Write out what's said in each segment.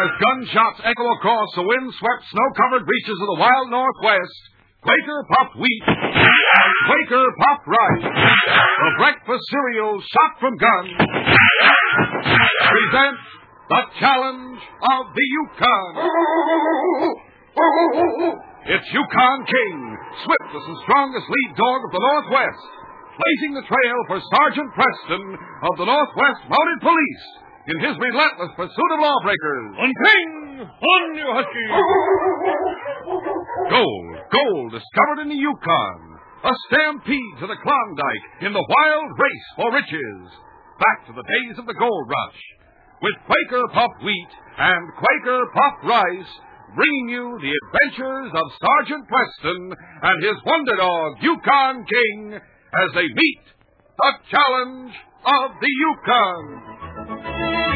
As gunshots echo across the wind-swept, snow-covered reaches of the wild Northwest, Quaker Puffed Wheat and Quaker Puffed Rice, the breakfast cereal shot from guns, present the Challenge of the Yukon. It's Yukon King, swiftest and strongest lead dog of the Northwest, blazing the trail for Sergeant Preston of the Northwest Mounted Police in his relentless pursuit of lawbreakers. On King! On, you husky! Gold discovered in the Yukon. A stampede to the Klondike in the wild race for riches. Back to the days of the gold rush. With Quaker Puffed Wheat and Quaker Puffed Rice, bringing you the adventures of Sergeant Preston and his wonder dog, Yukon King, as they meet the Challenge of the Yukon.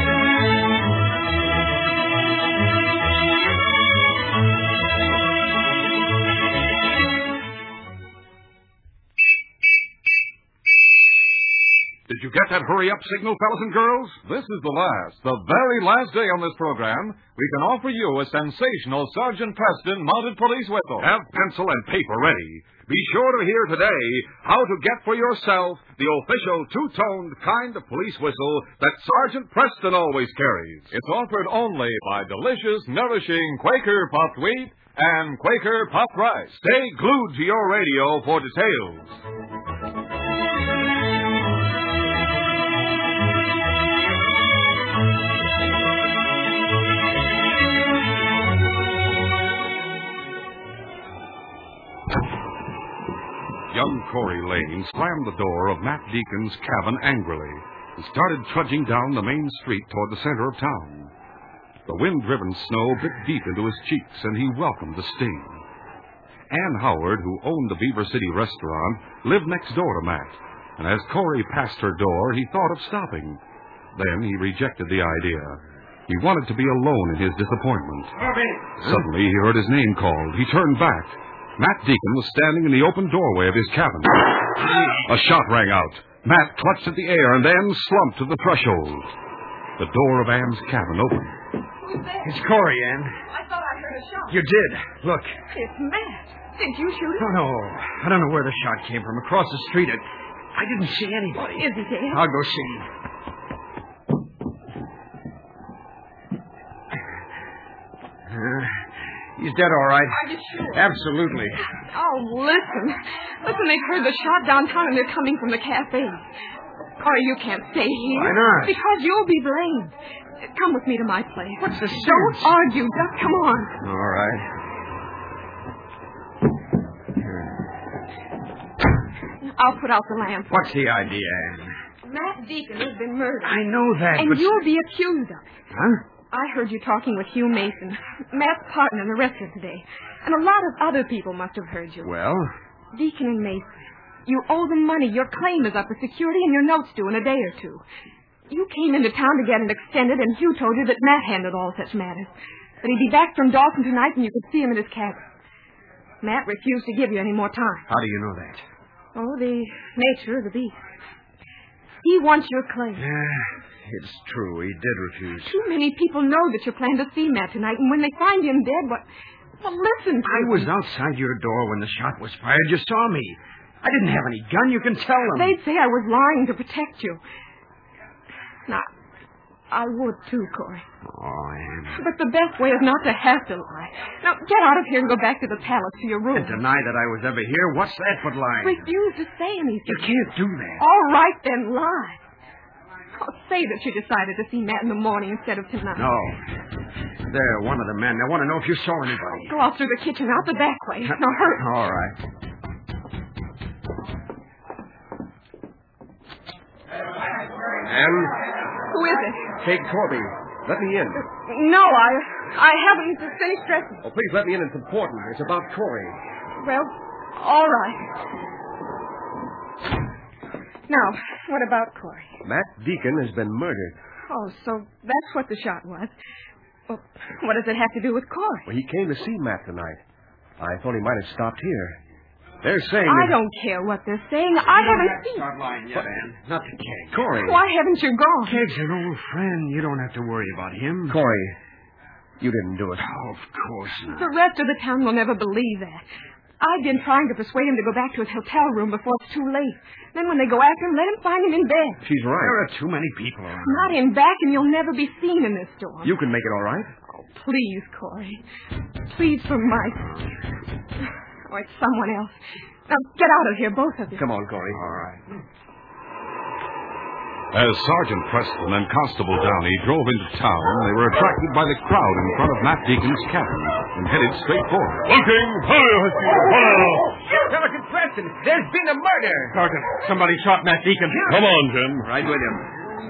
Did you get that hurry-up signal, fellas and girls? This is the very last day on this program. We can offer you a sensational Sergeant Preston Mounted Police whistle. Have pencil and paper ready. Be sure to hear today how to get for yourself the official two-toned kind of police whistle that Sergeant Preston always carries. It's offered only by delicious, nourishing Quaker Puffed Wheat and Quaker Puffed Rice. Stay glued to your radio for details. Young Corey Lane slammed the door of Matt Deacon's cabin angrily and started trudging down the main street toward the center of town. The wind-driven snow bit deep into his cheeks, and he welcomed the sting. Ann Howard, who owned the Beaver City restaurant, lived next door to Matt, and as Corey passed her door, he thought of stopping. Then he rejected the idea. He wanted to be alone in his disappointment. Suddenly, he heard his name called. He turned back. Matt Deacon was standing in the open doorway of his cabin. A shot rang out. Matt clutched at the air and then slumped to the threshold. The door of Ann's cabin opened. Who's there? It's Corey, Ann. I thought I heard a shot. You did. Look. It's Matt. Did you shoot him? Oh, no. I don't know where the shot came from. Across the street. I didn't see anybody. Is he dead? I'll go see. He's dead, all right. Are you sure? Absolutely. Oh, listen. They've heard the shot downtown and they're coming from the cafe. Corey, you can't stay here. Why not? Because you'll be blamed. Come with me to my place. What's the Don't sense? argue. Just come on. All right. I'll put out the lamp. What's the idea, Ann? Matt Deacon has been murdered. I know that, And but... you'll be accused of it. Huh? I heard you talking with Hugh Mason, Matt's partner in the restaurant today. And a lot of other people must have heard you. Well? Deacon and Mason, you owe them money. Your claim is up for security and your note's due in a day or two. You came into town to get it extended, and Hugh told you that Matt handled all such matters. That he'd be back from Dawson tonight and you could see him at his cabin. Matt refused to give you any more time. How do you know that? Oh, the nature of the beast. He wants your claim. Yeah, it's true. He did refuse. Too many people know that you plan to see Matt tonight, and when they find him dead, well, listen to I them. was outside your door when the shot was fired. You saw me. I didn't have any gun. You can tell them. They'd say I was lying to protect you. Now, I would too, Corey. Oh, Ann. But the best way is not to have to lie. Now, get out of here and go back to the palace, to your room. And deny that I was ever here? What's that but lying? Refuse to say anything. You can't do that. All right, then lie. Oh, say that you decided to see Matt in the morning instead of tonight. No. They're one of the men. I want to know if you saw anybody. Go out through the kitchen, out the back way. Now, hurry. All right. Ann? Who is it? Kate Corby. Let me in. No, I haven't finished dressing. Oh, please let me in. It's important. It's about Corey. Well, all right. Now, what about Corey? Matt Deacon has been murdered. Oh, so that's what the shot was. Well, what does it have to do with Corey? Well, he came to see Matt tonight. I thought he might have stopped here. They're saying I that... don't care what they're saying. I haven't seen... Start lying yet, Ann. Not to Keg. Corey. Why haven't you gone? Keg's an old friend. You don't have to worry about him. Corey, You didn't do it. Oh, of course not. The rest of the town will never believe that. I've been trying to persuade him to go back to his hotel room before it's too late. Then when they go after him, let him find him in bed. She's right. There are too many people around. Not in back, and you'll never be seen in this storm. You can make it all right. Oh, please, Corey. Please, for my sake. Or it's someone else. Now, get out of here, both of you. Come on, Corey. All right. As Sergeant Preston and Constable Downey drove into town, they were attracted by the crowd in front of Matt Deacon's cabin and headed straight for it. Looking! Sergeant Preston, there's been a murder. Sergeant, somebody shot Matt Deacon. Come on, Jim. Right with him.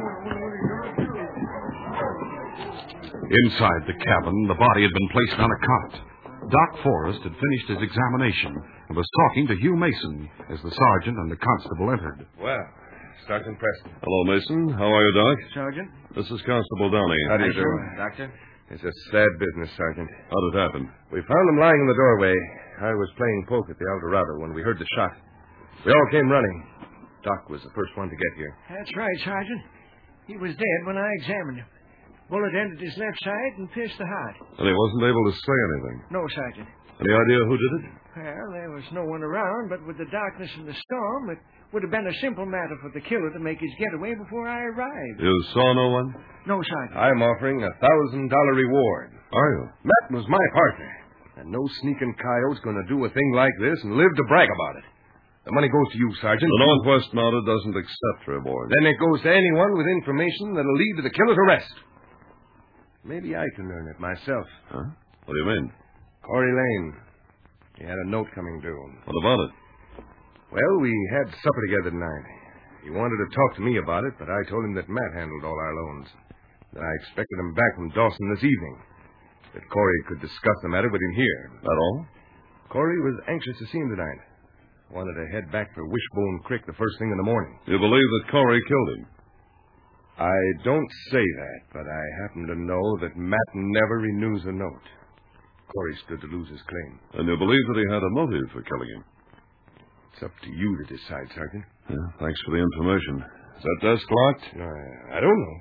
Inside the cabin, the body had been placed on a cot. Doc Forrest had finished his examination and was talking to Hugh Mason as the sergeant and the constable entered. Well, Sergeant Preston. Hello, Mason. How are you, Doc? Sergeant? This is Constable Downey. How do you do? Doctor? It's a sad business, Sergeant. How did it happen? We found him lying in the doorway. I was playing poke at the El Dorado when we heard the shot. We all came running. Doc was the first one to get here. That's right, Sergeant. He was dead when I examined him. Bullet entered his left side and pierced the heart. And he wasn't able to say anything. No, Sergeant. Any idea who did it? Well, there was no one around, but with the darkness and the storm, it would have been a simple matter for the killer to make his getaway before I arrived. You saw no one? No, Sergeant. I'm offering a $1,000 reward. Are you? Matt was my partner. And no sneaking coyote's going to do a thing like this and live to brag about it. The money goes to you, Sergeant. The Northwest Mounted doesn't accept reward. Then it goes to anyone with information that'll lead to the killer's arrest. Maybe I can earn it myself. Huh? What do you mean? Corey Lane. He had a note coming due. What about it? Well, we had supper together tonight. He wanted to talk to me about it, but I told him that Matt handled all our loans. That I expected him back from Dawson this evening. That Corey could discuss the matter with him here. That all? Corey was anxious to see him tonight. Wanted to head back for Wishbone Creek the first thing in the morning. You believe that Corey killed him? I don't say that, but I happen to know that Matt never renews a note. Corey stood to lose his claim. And you believe that he had a motive for killing him? It's up to you to decide, Sergeant. Yeah, thanks for the information. Is that desk locked? I don't know.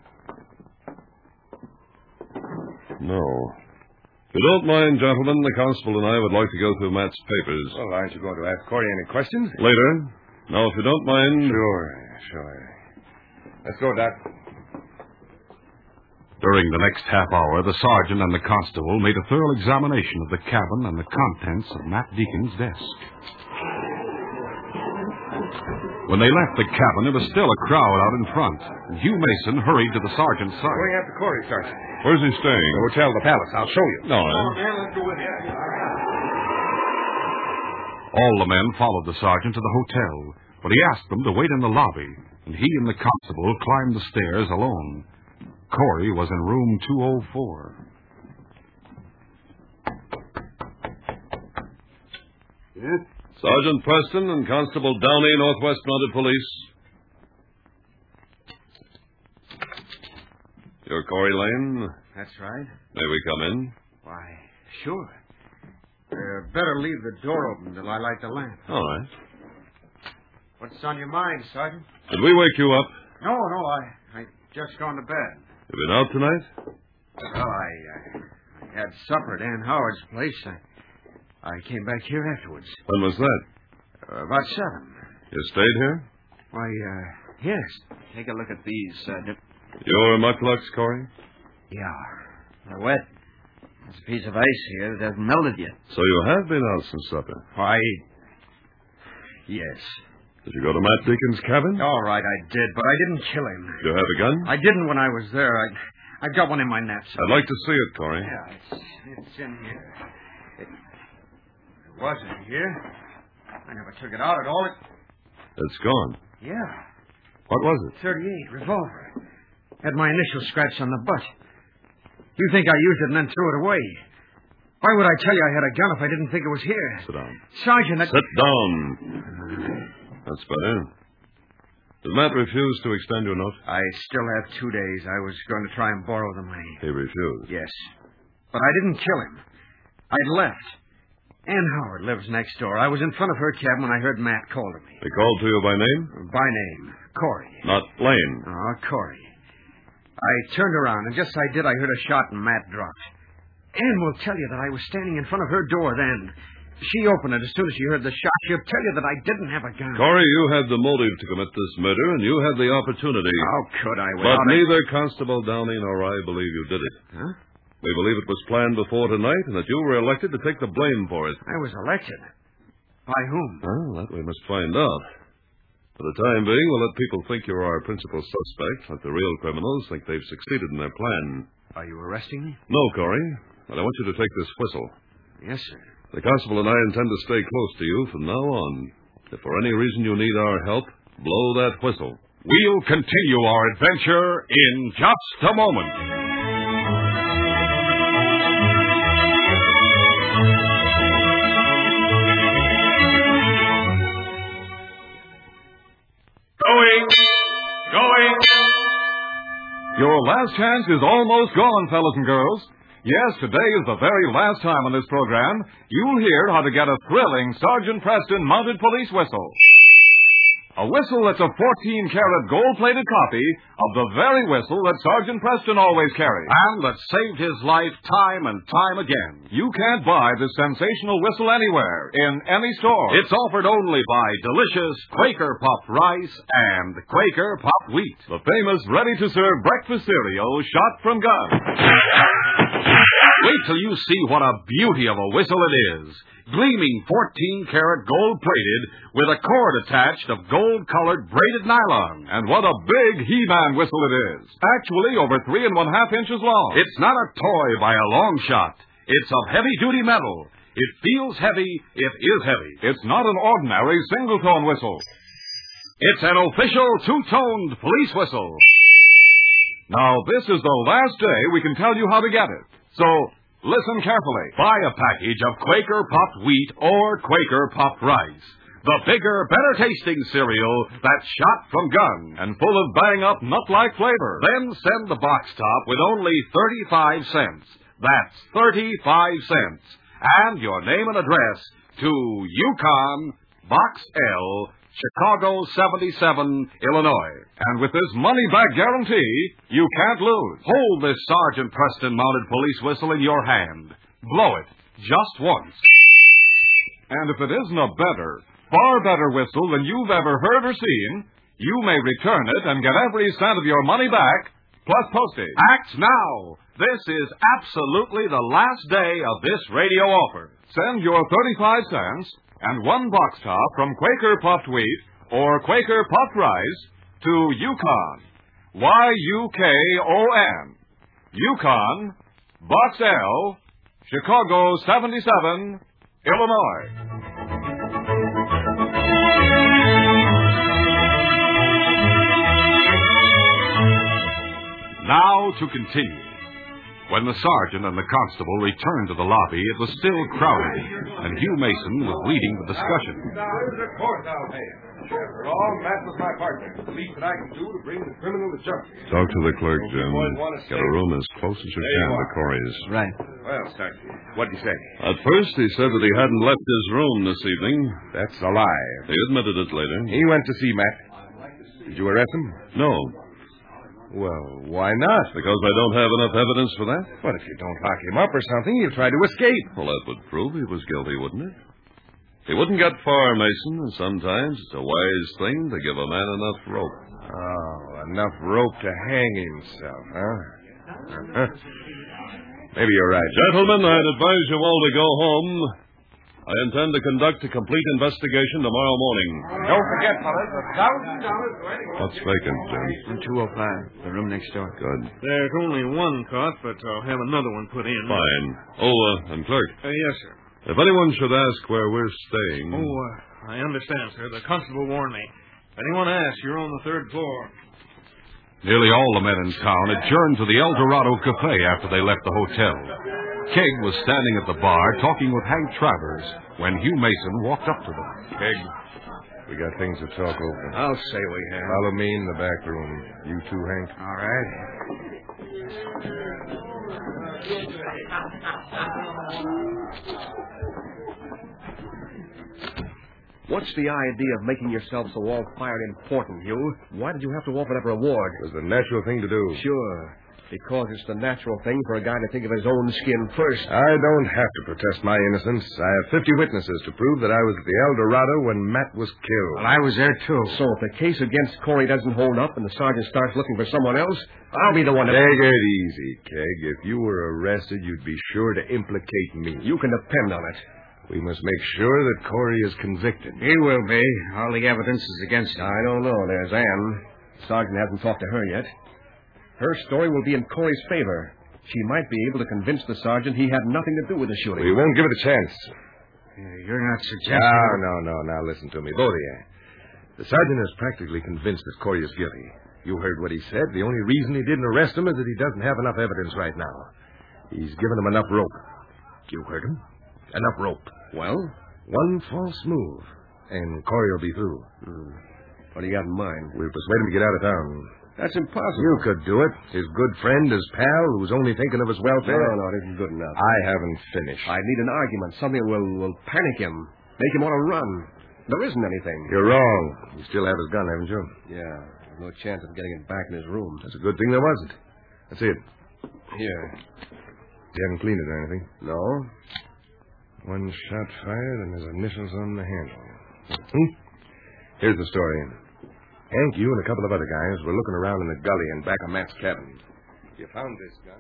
No. If you don't mind, gentlemen, the constable and I would like to go through Matt's papers. Well, aren't you going to ask Corey any questions? Later. Now, if you don't mind... Sure. Let's go, Doc. During the next half hour, the sergeant and the constable made a thorough examination of the cabin and the contents of Matt Deacon's desk. When they left the cabin, there was still a crowd out in front, and Hugh Mason hurried to the sergeant's side. Going after Corey, Sergeant. Where's he staying? The hotel, the Palace. I'll show you. No, Let's go with you. All the men followed the sergeant to the hotel, but he asked them to wait in the lobby, and he and the constable climbed the stairs alone. Corey was in room 204. Yes? Sergeant Preston and Constable Downey, Northwest Mounted Police. You're Corey Lane? That's right. May we come in? Why, sure. Better leave the door open till I light the lamp. All right. What's on your mind, Sergeant? Did we wake you up? No, I just gone to bed. You been out tonight? Well, I had supper at Ann Howard's place. I came back here afterwards. When was that? About 7. You stayed here? Why, yes. Take a look at these. Your mucklucks, Corey? Yeah. They're wet. There's a piece of ice here that hasn't melted yet. So you have been out since supper? Why, yes. Did you go to Matt Deacon's cabin? All right, I did, but I didn't kill him. Did you have a gun? I didn't when I was there. I got one in my knapsack. I'd like to see it, Corey. Yeah, it's in here. It wasn't here. I never took it out at all. It's gone. Yeah. What was it? 38 revolver. Had my initial scratch on the butt. You think I used it and then threw it away? Why would I tell you I had a gun if I didn't think it was here? Sit down. Sergeant, Sit down. That's better. Did Matt refuse to extend your note? I still have 2 days. I was going to try and borrow the money. He refused. Yes. But I didn't kill him. I'd left. Ann Howard lives next door. I was in front of her cabin when I heard Matt call to me. He called to you by name? By name. Corey. Not Lane. Oh, Corey. I turned around, and just as I did, I heard a shot, and Matt dropped. Ann will tell you that I was standing in front of her door then. She opened it as soon as she heard the shot. She'll tell you that I didn't have a gun. Corey, you had the motive to commit this murder, and you had the opportunity. How could I? But neither Constable Downey nor I believe you did it. Huh? We believe it was planned before tonight, and that you were elected to take the blame for it. I was elected. By whom? Well, that we must find out. For the time being, we'll let people think you're our principal suspect. Let the real criminals think they've succeeded in their plan. Are you arresting me? No, Corey. But I want you to take this whistle. Yes, sir. The constable and I intend to stay close to you from now on. If for any reason you need our help, blow that whistle. We'll continue our adventure in just a moment. Going. Your last chance is almost gone, fellas and girls. Yes, today is the very last time on this program you'll hear how to get a thrilling Sergeant Preston mounted police whistle. A whistle that's a 14-karat gold-plated copy of the very whistle that Sergeant Preston always carried. And that saved his life time and time again. You can't buy this sensational whistle anywhere, in any store. It's offered only by delicious Quaker Puffed Rice and Quaker Puffed Wheat. The famous ready-to-serve breakfast cereal shot from guns. Wait till you see what a beauty of a whistle it is. Gleaming 14-karat gold-plated with a cord attached of gold-colored braided nylon. And what a big He-Man whistle it is. Actually, over 3 1/2 inches long. It's not a toy by a long shot. It's of heavy-duty metal. It feels heavy. It is heavy. It's not an ordinary single-tone whistle. It's an official two-toned police whistle. Now, this is the last day we can tell you how to get it. So, listen carefully. Buy a package of Quaker Puffed Wheat or Quaker Puffed Rice. The bigger, better-tasting cereal that's shot from gun and full of bang-up, nut-like flavor. Then send the box top with only 35 cents. That's 35 cents. And your name and address to Yukon, Box L, Chicago 77, Illinois. And with this money-back guarantee, you can't lose. Hold this Sergeant Preston mounted police whistle in your hand. Blow it just once. And if it isn't a better, far better whistle than you've ever heard or seen, you may return it and get every cent of your money back, plus postage. Act now. This is absolutely the last day of this radio offer. Send your 35 cents and 1 box top from Quaker Puffed Wheat or Quaker Puffed Rice to Yukon, Yukon, Yukon, Box L, Chicago 77, Illinois. Now to continue. When the sergeant and the constable returned to the lobby, it was still crowded, and Hugh Mason was leading the discussion. There's a court I'll pay. After all, Matt was my partner. The least that I can do to bring the criminal to justice. Talk to the clerk, Jim. Get a room as close as you can to Corey's. Right. Well, Sergeant, what'd he say? At first, he said that he hadn't left his room this evening. That's a lie. He admitted it later. He went to see Matt. Did you arrest him? No. Well, why not? Because I don't have enough evidence for that? But if you don't lock him up or something, he'll try to escape. Well, that would prove he was guilty, wouldn't it? He wouldn't get far, Mason, and sometimes it's a wise thing to give a man enough rope. Oh, enough rope to hang himself, huh? Maybe you're right. Gentlemen, I'd advise you all to go home. I intend to conduct a complete investigation tomorrow morning. Don't forget, fellas, $1,000 for anyone. What's vacant, Jim? 205, the room next door. Good. There's only one cot, but I'll have another one put in. Fine. Oh, and clerk. Yes, sir. If anyone should ask where we're staying... Oh, I understand, sir. The constable warned me. If anyone asks, you're on the 3rd floor. Nearly all the men in town adjourned to the El Dorado Cafe after they left the hotel. Keg was standing at the bar talking with Hank Travers when Hugh Mason walked up to them. Keg, we got things to talk over. I'll say we have. Follow me in the back room. You too, Hank. All right. What's the idea of making yourself so all-fired important, Hugh? Why did you have to offer that reward? It was the natural thing to do. Sure. Because it's the natural thing for a guy to think of his own skin first. I don't have to protest my innocence. I have 50 witnesses to prove that I was at the El Dorado when Matt was killed. Well, I was there, too. So if the case against Corey doesn't hold up and the sergeant starts looking for someone else, I'll be the one to... Take it easy, Keg. If you were arrested, you'd be sure to implicate me. You can depend on it. We must make sure that Corey is convicted. He will be. All the evidence is against him. I don't know. There's Ann. The sergeant hasn't talked to her yet. Her story will be in Corey's favor. She might be able to convince the sergeant he had nothing to do with the shooting. We won't give it a chance. You're not suggesting... No. Now listen to me, both of you. The sergeant is practically convinced that Corey is guilty. You heard what he said. The only reason he didn't arrest him is that he doesn't have enough evidence right now. He's given him enough rope. You heard him? Enough rope. Well? One false move, and Corey will be through. What do you got in mind? We'll persuade him to get out of town. That's impossible. You could do it. His good friend, his pal, who's only thinking of his welfare. No, it isn't good enough. I haven't finished. I need an argument. Something will panic him. Make him want to run. There isn't anything. You're wrong. You still have his gun, haven't you? Yeah. There's no chance of getting it back in his room. That's a good thing there wasn't. Let's see it. Here. You haven't cleaned it or anything? No. One shot fired and his initials on the handle. Here's the story. Hank, you and a couple of other guys were looking around in the gully in back of Matt's cabin. You found this gun.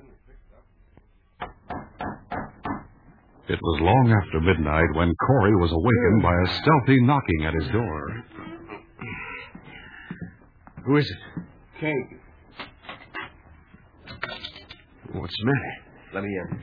It was long after midnight when Corey was awakened by a stealthy knocking at his door. Who is it? Keg. What's the matter? Let me in.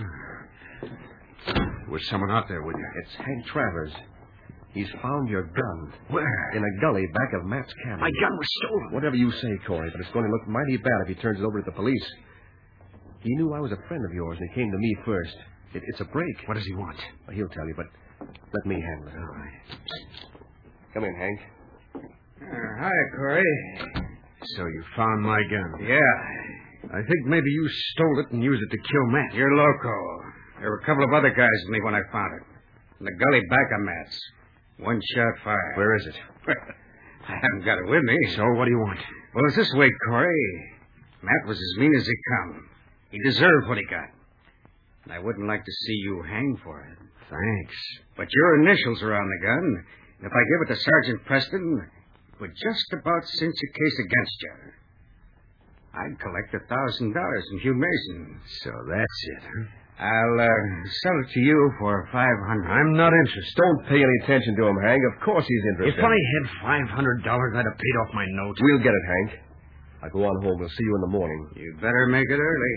Was someone out there with you? It's Hank Travers. He's found your gun. Where? In a gully back of Matt's cabin. My gun was stolen. Whatever you say, Corey, but it's going to look mighty bad if he turns it over to the police. He knew I was a friend of yours, and he came to me first. It's a break. What does he want? Well, he'll tell you, but let me handle it. All right. Come in, Hank. Hi, Corey. So you found my gun? Yeah. I think maybe you stole it and used it to kill Matt. You're loco. There were a couple of other guys with me when I found it. In the gully back of Matt's. One shot fired. Where is it? I haven't got it with me. So what do you want? Well, it's this way, Corey. Matt was as mean as he come. He deserved what he got. And I wouldn't like to see you hang for it. Thanks. But your initials are on the gun. And if I give it to Sergeant Preston, it would just about cinch a case against you. I'd collect $1,000 from Hugh Mason. So that's it, huh? I'll sell it to you for $500. I'm not interested. Don't pay any attention to him, Hank. Of course he's interested. If I had $500, I'd have paid off my note. We'll get it, Hank. I'll go on home. We'll see you in the morning. You better make it early.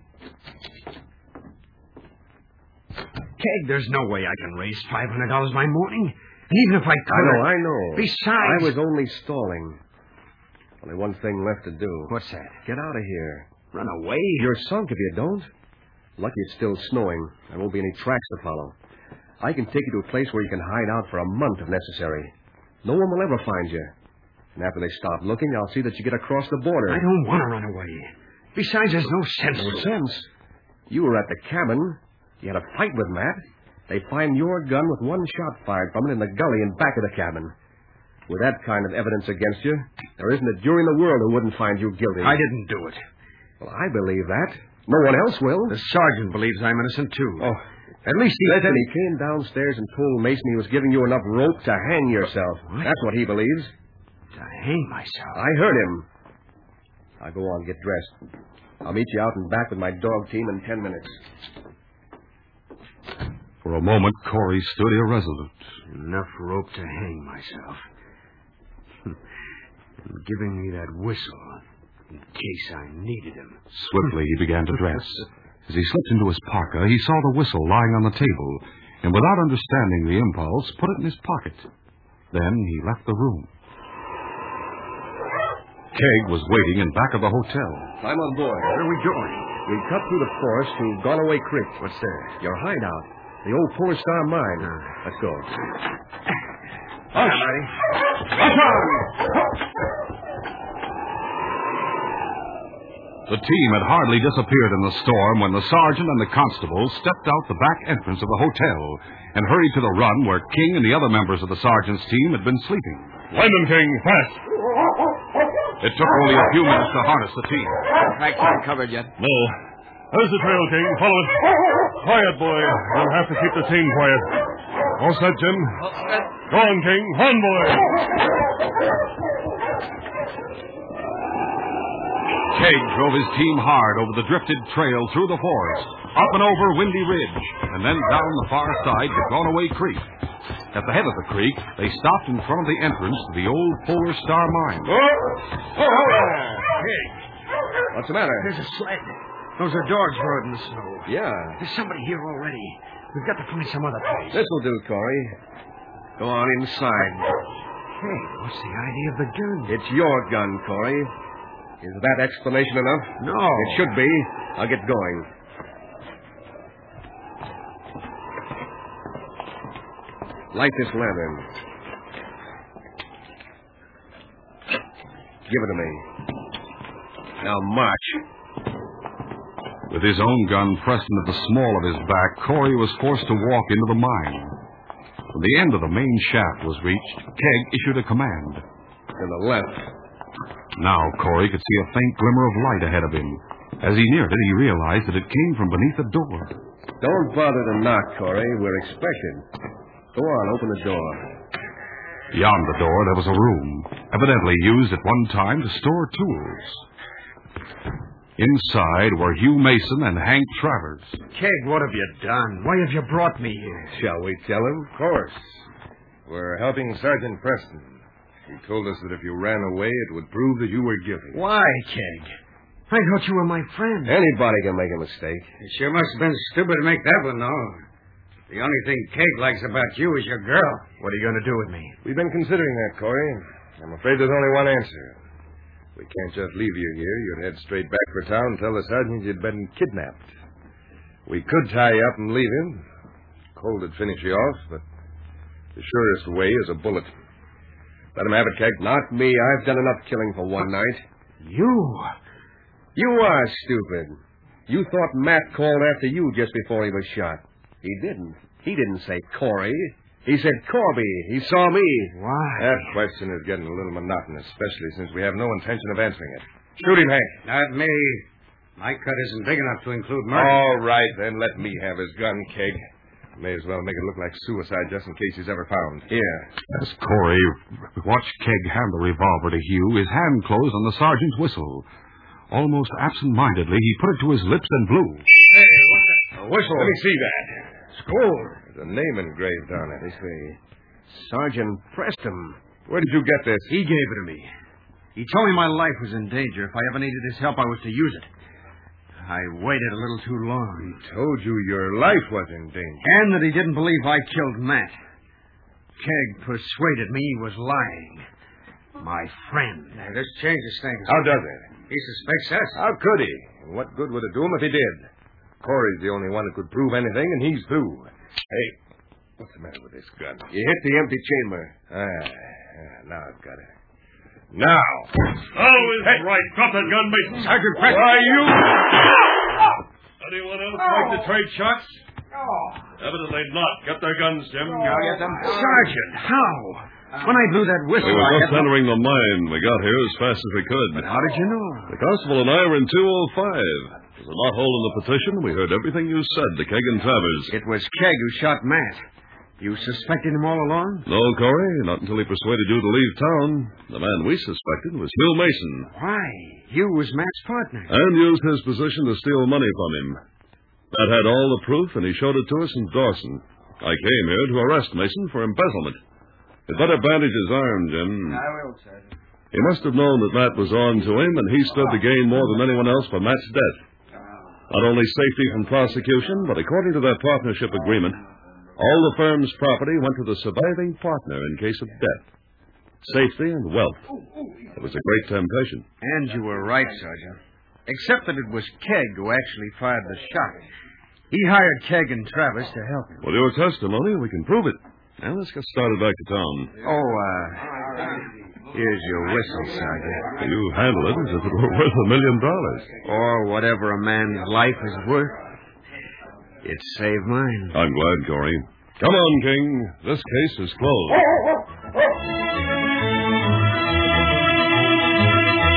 Keg, there's no way I can raise $500 by morning. And even if I could... I know. Besides... I was only stalling. Only one thing left to do. What's that? Get out of here. Run away? You're sunk if you don't. Lucky it's still snowing. There won't be any tracks to follow. I can take you to a place where you can hide out for a month if necessary. No one will ever find you. And after they stop looking, I'll see that you get across the border. I don't want to run away. Besides, there's no sense. No sense? You were at the cabin. You had a fight with Matt. They find your gun with one shot fired from it in the gully in back of the cabin. With that kind of evidence against you, there isn't a jury in the world who wouldn't find you guilty. I didn't do it. Well, I believe that. No one else will. The sergeant believes I'm innocent, too. Oh. At least he said he came downstairs and told Mason he was giving you enough rope to hang yourself. What? That's what he believes. To hang myself? I heard him. I'll go on, get dressed. I'll meet you out and back with my dog team in 10 minutes. For a moment, Corey stood irresolute. Enough rope to hang myself. And giving me that whistle in case I needed him. Swiftly, he began to dress. As he slipped into his parka, he saw the whistle lying on the table, and without understanding the impulse, put it in his pocket. Then he left the room. Keg was waiting in back of the hotel. I'm on board. Where are we going? We cut through the forest to Gonaway Creek. What's there? Your hideout. The old Polar Star mine. Let's go. I'm ready. The team had hardly disappeared in the storm when the sergeant and the constable stepped out the back entrance of the hotel and hurried to the run where King and the other members of the sergeant's team had been sleeping. Wyndham King, fast! It took only a few minutes to harness the team. Tracks aren't covered yet. No. There's the trail, King. Follow it. Quiet, boy. We'll have to keep the team quiet. All set, Jim? Go on, King. On, boy. Keg drove his team hard over the drifted trail through the forest, up and over Windy Ridge, and then down the far side to Gonaway Creek. At the head of the creek, they stopped in front of the entrance to the old Polar Star Mine. Keg. What's the matter? There's a sled. Those are dogs rode in the snow. Yeah. There's somebody here already. We've got to find some other place. This will do, Corey. Go on inside. Hey, what's the idea of the gun? It's your gun, Corey. Is that explanation enough? No. It should be. I'll get going. Light this lantern. Give it to me. Now march. With his own gun pressed into the small of his back, Corey was forced to walk into the mine. When the end of the main shaft was reached, Keg issued a command. To the left. Now Corey could see a faint glimmer of light ahead of him. As he neared it, he realized that it came from beneath a door. Don't bother to knock, Corey. We're expected. Go on, open the door. Beyond the door, there was a room, evidently used at one time to store tools. Inside were Hugh Mason and Hank Travers. Keg, what have you done? Why have you brought me here? Shall we tell him? Of course. We're helping Sergeant Preston. He told us that if you ran away, it would prove that you were guilty. Why, Keg? I thought you were my friend. Anybody can make a mistake. You sure must have been stupid to make that one, though. The only thing Keg likes about you is your girl. What are you going to do with me? We've been considering that, Corey. I'm afraid there's only one answer. We can't just leave you here. You'd head straight back for town and tell the sergeant you'd been kidnapped. We could tie you up and leave him. Cold would finish you off, but the surest way is a bullet. Let him have it, Keg. Not me. I've done enough killing for one night. You are stupid. You thought Matt called after you just before he was shot. He didn't. He didn't say Corey. He said Corby. He saw me. Why? That question is getting a little monotonous, especially since we have no intention of answering it. Shoot him, Hank. Not me. My cut isn't big enough to include murder. All right, then let me have his gun, Keg. May as well make it look like suicide just in case he's ever found. Here. As Corey watched Keg hand the revolver to Hugh, his hand closed on the sergeant's whistle. Almost absent-mindedly, he put it to his lips and blew. Hey, what the... A whistle. Let me see that. Score. There's a name engraved on it. This way. Sergeant Preston. Where did you get this? He gave it to me. He told me my life was in danger. If I ever needed his help, I was to use it. I waited a little too long. He told you your life was in danger. And that he didn't believe I killed Matt. Keg persuaded me he was lying. My friend. Now, this changes things. How does it? He suspects us. How could he? And what good would it do him if he did? Corey's the only one who could prove anything, and he's through. Hey, what's the matter with this gun? You hit the empty chamber. Now I've got it. Now. Always right. Drop that gun, Mason. Sergeant Preston. Why, you... Anyone else like to trade shots? Evidently not. Get their guns, Jim. Sergeant, how? When I blew that whistle, We were I just had... entering the mine. We got here as fast as we could. But how did you know? The constable and I were in 205. There's a knot hole in the petition. We heard everything you said to Keg and Travers. It was Keg who shot Matt. You suspected him all along? No, Corey, not until he persuaded you to leave town. The man we suspected was Hugh Mason. Why? Hugh was Matt's partner. And used his position to steal money from him. Matt had all the proof, and he showed it to us in Dawson. I came here to arrest Mason for embezzlement. You'd better bandage his arm, Jim. I will, Sergeant. He must have known that Matt was on to him, and he stood to gain more than anyone else for Matt's death. Not only safety from prosecution, but according to their partnership agreement, all the firm's property went to the surviving partner in case of death. Safety and wealth. It was a great temptation. And you were right, Sergeant. Except that it was Keg who actually fired the shot. He hired Keg and Travers to help him. With your testimony, we can prove it. Now, let's get started back to town. Here's your whistle, Sergeant. You handle it as if it were worth $1 million. Or whatever a man's life is worth. It saved mine. I'm glad, Corey. Come on, King. This case is closed.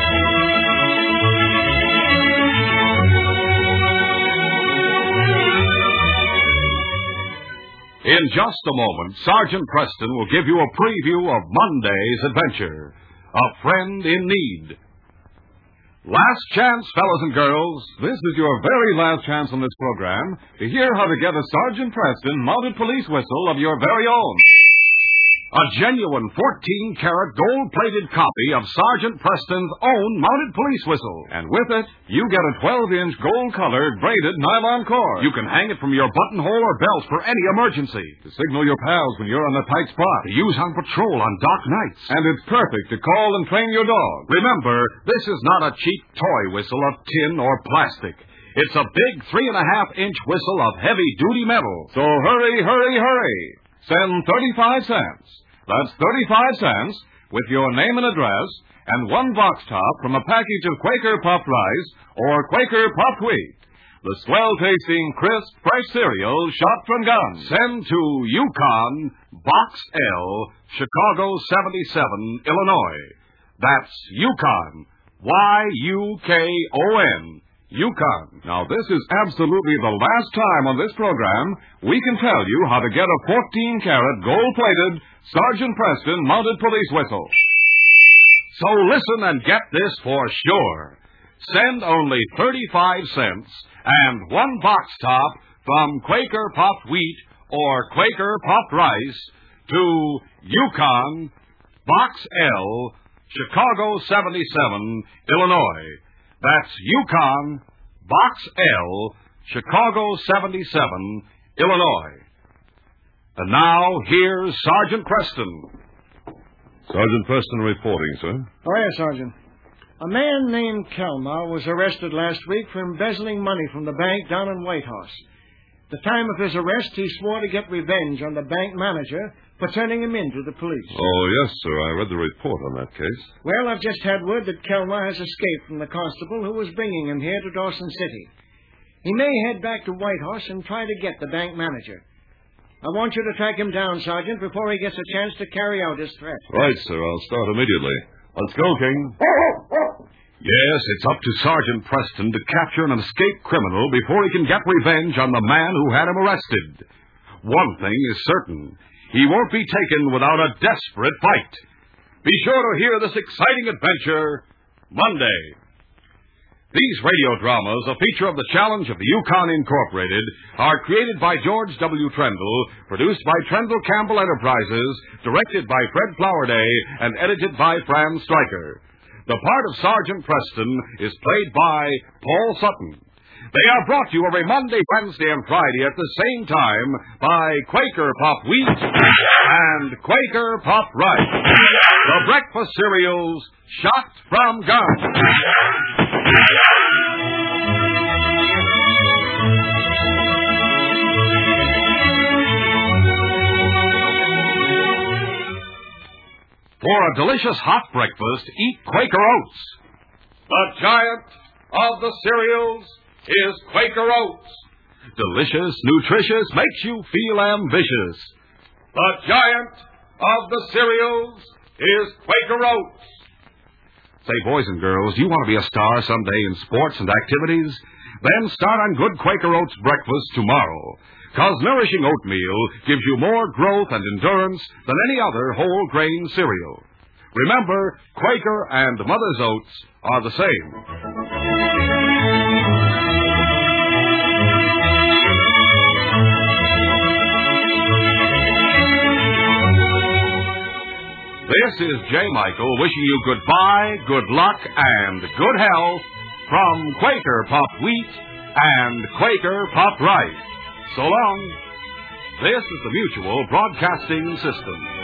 In just a moment, Sergeant Preston will give you a preview of Monday's adventure, A Friend in Need. Last chance, fellas and girls. This is your very last chance on this program to hear how to get a Sergeant Preston mounted police whistle of your very own. A genuine 14-karat gold-plated copy of Sergeant Preston's own mounted police whistle. And with it, you get a 12-inch gold-colored braided nylon cord. You can hang it from your buttonhole or belt for any emergency. To signal your pals when you're on a tight spot. To use on patrol on dark nights. And it's perfect to call and train your dog. Remember, this is not a cheap toy whistle of tin or plastic. It's a big 3.5-inch whistle of heavy-duty metal. So hurry, hurry, hurry. Send 35 cents. That's 35 cents with your name and address and one box top from a package of Quaker puffed rice or Quaker puffed wheat. The swell-tasting, crisp, fresh cereal shot from guns. Send to Yukon, Box L, Chicago 77, Illinois. That's Yukon, Y-U-K-O-N. Yukon. Now, this is absolutely the last time on this program we can tell you how to get a 14-karat gold-plated Sergeant Preston mounted police whistle. So listen and get this for sure. Send only 35 cents and one box top from Quaker puffed wheat or Quaker puffed rice to Yukon, Box L, Chicago 77, Illinois. That's Yukon, Box L, Chicago 77, Illinois. And now, here's Sergeant Preston. Sergeant Preston reporting, sir. Oh, yes, Sergeant. A man named Kelmar was arrested last week for embezzling money from the bank down in Whitehorse. At the time of his arrest, he swore to get revenge on the bank manager for turning him in to the police. Oh, yes, sir. I read the report on that case. Well, I've just had word that Kelmar has escaped from the constable who was bringing him here to Dawson City. He may head back to Whitehorse and try to get the bank manager. I want you to track him down, Sergeant, before he gets a chance to carry out his threat. Right, sir. I'll start immediately. Let's go, King. Yes, it's up to Sergeant Preston to capture an escaped criminal before he can get revenge on the man who had him arrested. One thing is certain. He won't be taken without a desperate fight. Be sure to hear this exciting adventure Monday. These radio dramas, a feature of the Challenge of the Yukon Incorporated, are created by George W. Trendle, produced by Trendle Campbell Enterprises, directed by Fred Flowerday, and edited by Fran Stryker. The part of Sergeant Preston is played by Paul Sutton. They are brought to you every Monday, Wednesday, and Friday at the same time by Quaker Puffed Wheat and Quaker Puffed Rice, the breakfast cereals shot from guns. For a delicious hot breakfast, eat Quaker Oats. The giant of the cereals is Quaker Oats. Delicious, nutritious, makes you feel ambitious. The giant of the cereals is Quaker Oats. Say, boys and girls, you want to be a star someday in sports and activities? Then start on good Quaker Oats breakfast tomorrow. 'Cause nourishing oatmeal gives you more growth and endurance than any other whole grain cereal. Remember, Quaker and Mother's Oats are the same. This is J. Michael wishing you goodbye, good luck, and good health from Quaker Puffed Wheat and Quaker Puffed Rice. So long. This is the Mutual Broadcasting System.